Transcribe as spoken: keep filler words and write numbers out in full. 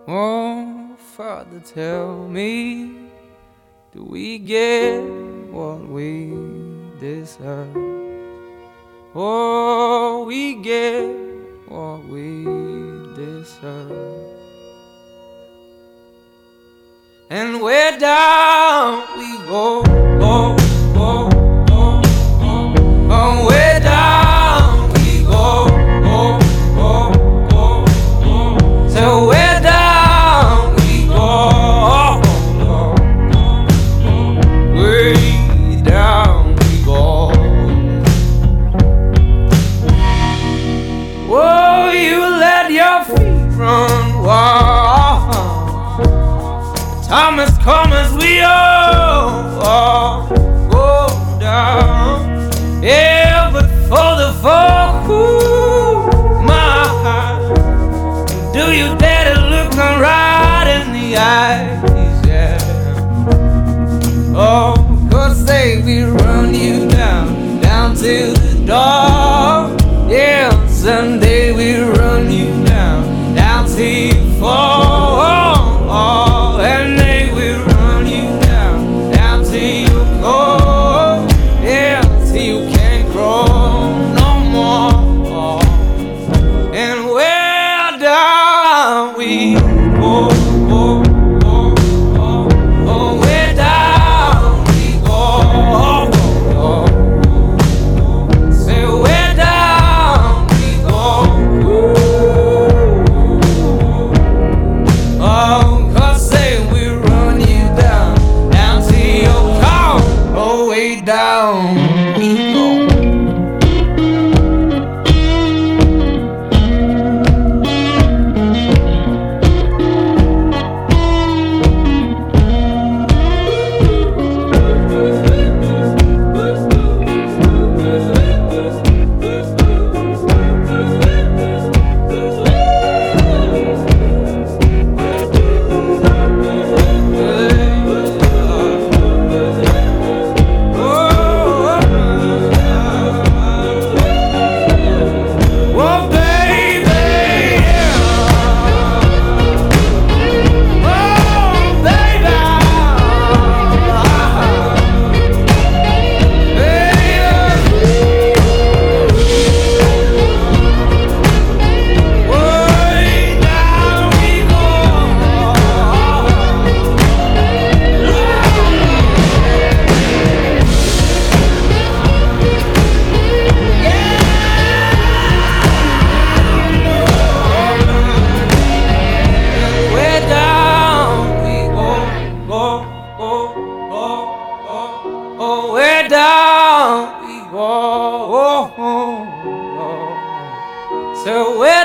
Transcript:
Oh, Father, tell me, do we get what we deserve? Oh, we get what we deserve. And where down we go, go, go, go, go. Oh, where down we go, go, go, go, go. So where down we go, go, go, go. Way down we go. Oh, you let your feet run wild. Time has come as we all, all go down. Yeah, but for the folk who my heart, do you dare to look them right in the eyes? Yeah. Oh, cause say we run you down, down to the door. Yeah, someday we run you down, down till you fall. Oh, oh, and they will run you down, down till you go. Yeah, till you can't grow no more. And where down we go, go, go, go. Oh, where down we go, go, go. Say where down we go. Oh, cause say we run you down, down to your car. Oh, way down we go. Oh, where down we go. So where